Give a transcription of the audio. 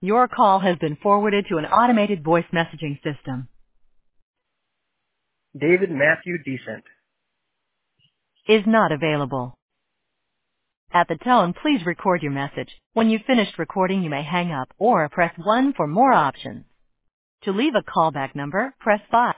Your call has been forwarded to an automated voice messaging system. David Matthew Decent. Is not available. At the tone, please record your message. When you've finished recording, you may hang up or press 1 for more options. To leave a callback number, press 5.